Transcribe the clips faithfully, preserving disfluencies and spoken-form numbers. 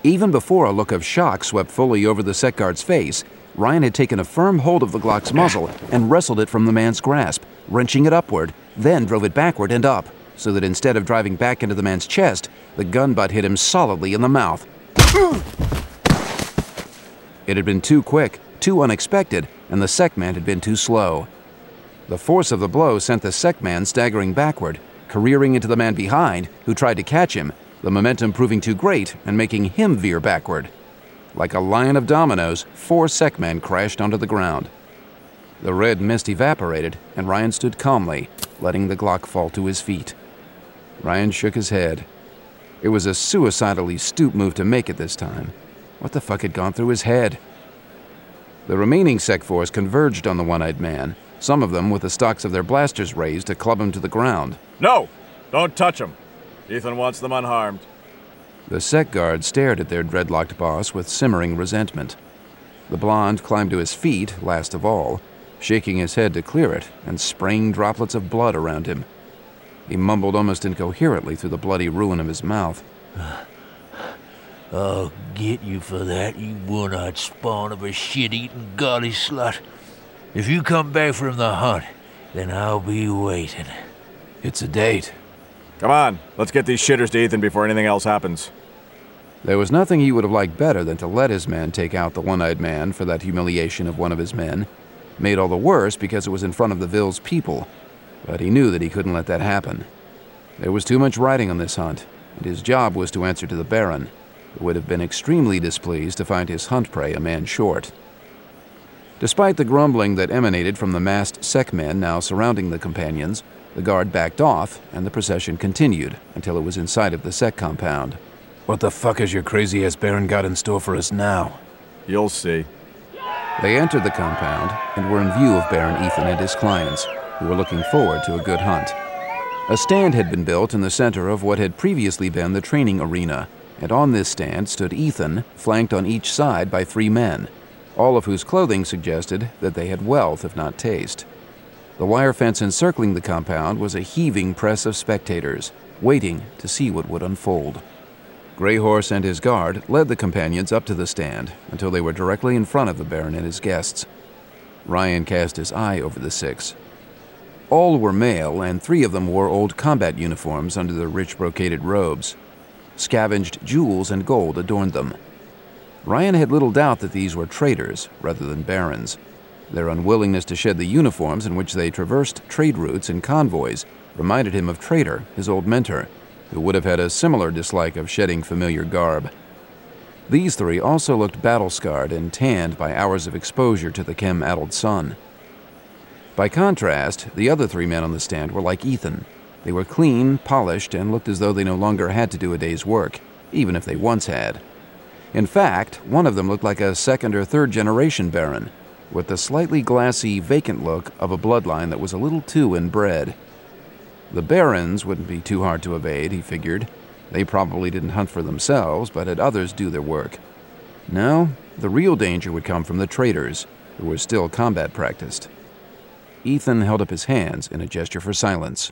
Even before a look of shock swept fully over the sec guard's face, Ryan had taken a firm hold of the Glock's muzzle and wrestled it from the man's grasp, wrenching it upward, then drove it backward and up, so that instead of driving back into the man's chest, the gun butt hit him solidly in the mouth. It had been too quick, too unexpected, and the sec man had been too slow. The force of the blow sent the sec man staggering backward, careering into the man behind, who tried to catch him, the momentum proving too great and making him veer backward. Like a lion of dominoes, four sec men crashed onto the ground. The red mist evaporated, and Ryan stood calmly, letting the Glock fall to his feet. Ryan shook his head. It was a suicidally stupid move to make at this time. What the fuck had gone through his head? The remaining sec force converged on the one-eyed man, some of them with the stocks of their blasters raised to club him to the ground. No! Don't touch him! Ethan wants them unharmed. The sec guard stared at their dreadlocked boss with simmering resentment. The blonde climbed to his feet, last of all, shaking his head to clear it and spraying droplets of blood around him. He mumbled almost incoherently through the bloody ruin of his mouth. I'll get you for that, you one-eyed spawn of a shit-eating gaudy slut. If you come back from the hunt, then I'll be waiting. It's a date. Come on, let's get these shitters to Ethan before anything else happens. There was nothing he would have liked better than to let his men take out the one-eyed man for that humiliation of one of his men, made all the worse because it was in front of the Ville's people, but he knew that he couldn't let that happen. There was too much riding on this hunt, and his job was to answer to the Baron, who would have been extremely displeased to find his hunt prey a man short. Despite the grumbling that emanated from the masked sec men now surrounding the companions, the guard backed off, and the procession continued until it was in sight of the sec compound. What the fuck has your crazy-ass Baron got in store for us now? You'll see. They entered the compound and were in view of Baron Ethan and his clients, who were looking forward to a good hunt. A stand had been built in the center of what had previously been the training arena, and on this stand stood Ethan, flanked on each side by three men, all of whose clothing suggested that they had wealth if not taste. The wire fence encircling the compound was a heaving press of spectators, waiting to see what would unfold. Greyhorse and his guard led the companions up to the stand until they were directly in front of the Baron and his guests. Ryan cast his eye over the six. All were male, and three of them wore old combat uniforms under their rich brocaded robes. Scavenged jewels and gold adorned them. Ryan had little doubt that these were traders rather than barons. Their unwillingness to shed the uniforms in which they traversed trade routes and convoys reminded him of Trader, his old mentor, who would have had a similar dislike of shedding familiar garb. These three also looked battle-scarred and tanned by hours of exposure to the chem-addled sun. By contrast, the other three men on the stand were like Ethan. They were clean, polished, and looked as though they no longer had to do a day's work, even if they once had. In fact, one of them looked like a second or third generation Baron, with the slightly glassy, vacant look of a bloodline that was a little too inbred. The Barons wouldn't be too hard to evade, he figured. They probably didn't hunt for themselves, but had others do their work. No, the real danger would come from the traders, who were still combat practiced. Ethan held up his hands in a gesture for silence.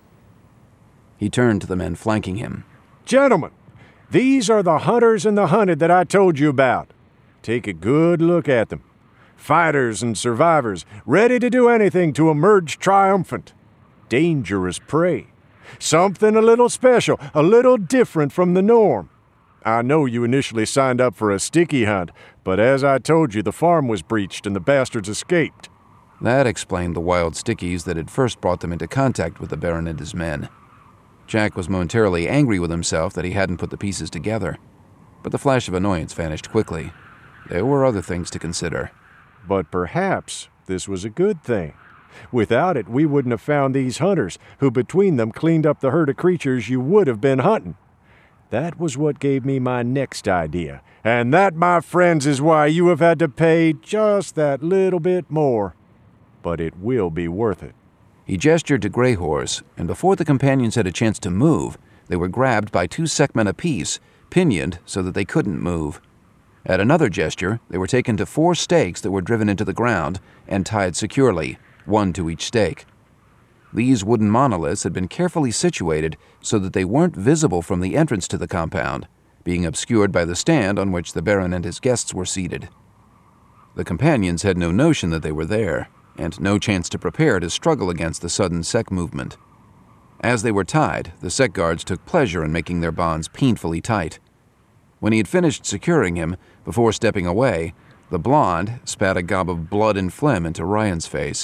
He turned to the men flanking him. Gentlemen, these are the hunters and the hunted that I told you about. Take a good look at them. Fighters and survivors, ready to do anything to emerge triumphant. Dangerous prey. Something a little special, a little different from the norm. I know you initially signed up for a sticky hunt, but as I told you, the farm was breached and the bastards escaped. That explained the wild stickies that had first brought them into contact with the Baron and his men. Jack was momentarily angry with himself that he hadn't put the pieces together, but the flash of annoyance vanished quickly. There were other things to consider. But perhaps this was a good thing. Without it, we wouldn't have found these hunters, who between them cleaned up the herd of creatures you would have been hunting. That was what gave me my next idea. And that, my friends, is why you have had to pay just that little bit more. But it will be worth it. He gestured to Greyhorse, and before the companions had a chance to move, they were grabbed by two secmen apiece, pinioned so that they couldn't move. At another gesture, they were taken to four stakes that were driven into the ground and tied securely, one to each stake. These wooden monoliths had been carefully situated so that they weren't visible from the entrance to the compound, being obscured by the stand on which the Baron and his guests were seated. The companions had no notion that they were there, and no chance to prepare to struggle against the sudden sec movement. As they were tied, the sec guards took pleasure in making their bonds painfully tight. When he had finished securing him, before stepping away, the blonde spat a gob of blood and phlegm into Ryan's face.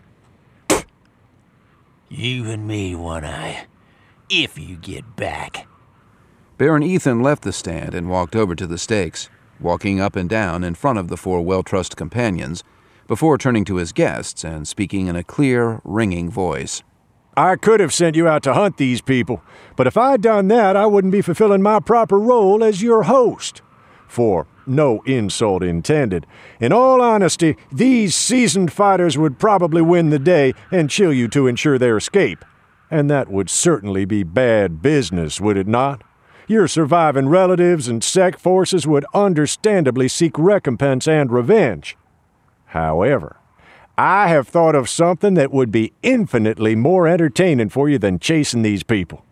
You and me, One-Eye, if you get back. Baron Ethan left the stand and walked over to the stakes, walking up and down in front of the four well-trussed companions, before turning to his guests and speaking in a clear, ringing voice. I could have sent you out to hunt these people, but if I'd done that, I wouldn't be fulfilling my proper role as your host. For, no insult intended, in all honesty, these seasoned fighters would probably win the day and chill you to ensure their escape. And that would certainly be bad business, would it not? Your surviving relatives and sec forces would understandably seek recompense and revenge. However, I have thought of something that would be infinitely more entertaining for you than chasing these people.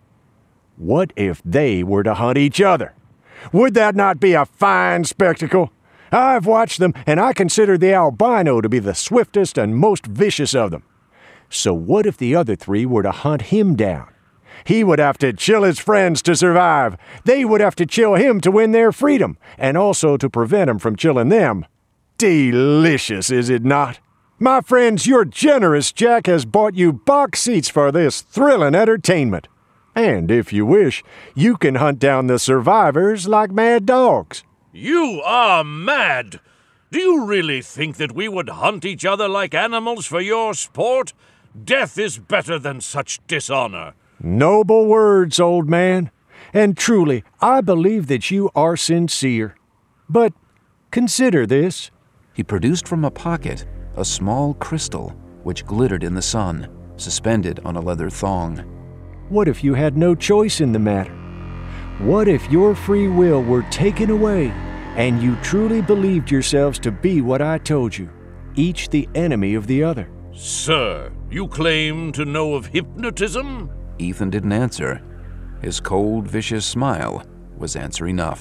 What if they were to hunt each other? Would that not be a fine spectacle? I've watched them, and I consider the albino to be the swiftest and most vicious of them. So what if the other three were to hunt him down? He would have to chill his friends to survive. They would have to chill him to win their freedom, and also to prevent him from chilling them. Delicious, is it not? My friends, your generous Jack has bought you box seats for this thrilling entertainment. And if you wish, you can hunt down the survivors like mad dogs. You are mad! Do you really think that we would hunt each other like animals for your sport? Death is better than such dishonor. Noble words, old man. And truly, I believe that you are sincere. But consider this. He produced from a pocket a small crystal which glittered in the sun, suspended on a leather thong. What if you had no choice in the matter? What if your free will were taken away and you truly believed yourselves to be what I told you, each the enemy of the other? Sir, you claim to know of hypnotism? Ethan didn't answer. His cold, vicious smile was answer enough.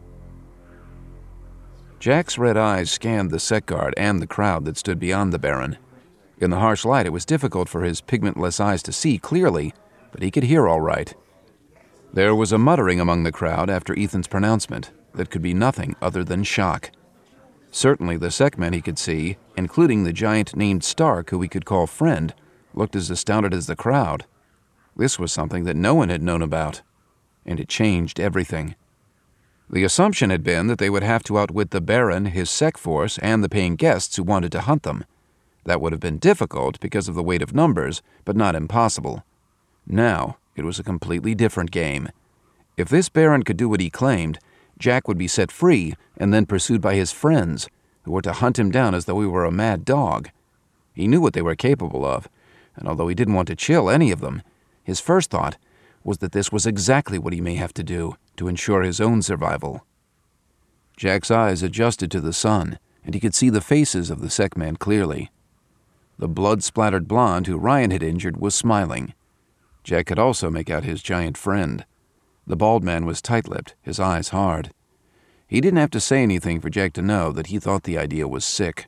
Jack's red eyes scanned the sec guard and the crowd that stood beyond the Baron. In the harsh light, it was difficult for his pigmentless eyes to see clearly, but he could hear all right. There was a muttering among the crowd after Ethan's pronouncement that could be nothing other than shock. Certainly the sec men he could see, including the giant named Stark who he could call friend, looked as astounded as the crowd. This was something that no one had known about, and it changed everything. The assumption had been that they would have to outwit the Baron, his sec force, and the paying guests who wanted to hunt them. That would have been difficult because of the weight of numbers, but not impossible. Now, it was a completely different game. If this Baron could do what he claimed, Jack would be set free and then pursued by his friends, who were to hunt him down as though he were a mad dog. He knew what they were capable of, and although he didn't want to chill any of them, his first thought was that this was exactly what he may have to do to ensure his own survival. Jack's eyes adjusted to the sun, and he could see the faces of the sec men clearly. The blood-splattered blonde who Ryan had injured was smiling. Jack could also make out his giant friend. The bald man was tight-lipped, his eyes hard. He didn't have to say anything for Jack to know that he thought the idea was sick.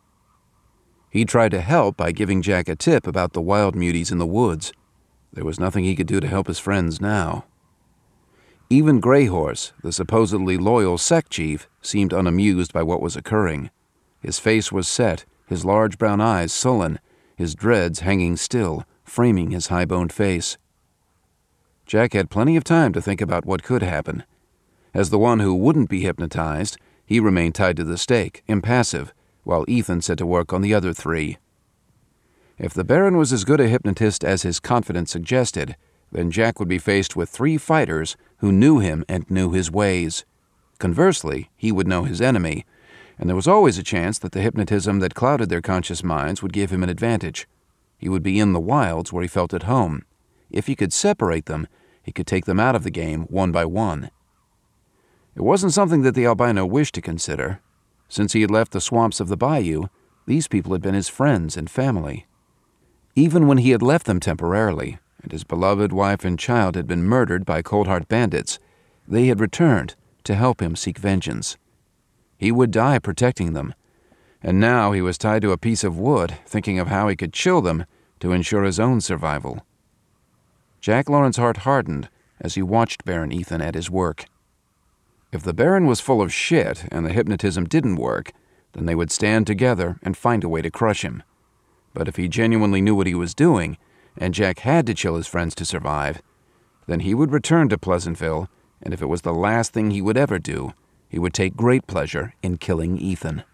He tried to help by giving Jack a tip about the wild muties in the woods. There was nothing he could do to help his friends now. Even Greyhorse, the supposedly loyal sec chief, seemed unamused by what was occurring. His face was set, his large brown eyes sullen, his dreads hanging still, framing his high-boned face. Jack had plenty of time to think about what could happen. As the one who wouldn't be hypnotized, he remained tied to the stake, impassive, while Ethan set to work on the other three. If the Baron was as good a hypnotist as his confidence suggested, then Jack would be faced with three fighters who knew him and knew his ways. Conversely, he would know his enemy, and there was always a chance that the hypnotism that clouded their conscious minds would give him an advantage. He would be in the wilds where he felt at home. If he could separate them, he could take them out of the game one by one. It wasn't something that the albino wished to consider. Since he had left the swamps of the bayou, these people had been his friends and family. Even when he had left them temporarily, and his beloved wife and child had been murdered by cold-heart bandits, they had returned to help him seek vengeance. He would die protecting them, and now he was tied to a piece of wood, thinking of how he could chill them to ensure his own survival. Jack Lawrence's heart hardened as he watched Baron Ethan at his work. If the Baron was full of shit and the hypnotism didn't work, then they would stand together and find a way to crush him. But if he genuinely knew what he was doing, and Jack had to chill his friends to survive, then he would return to Pleasantville, and if it was the last thing he would ever do, he would take great pleasure in killing Ethan.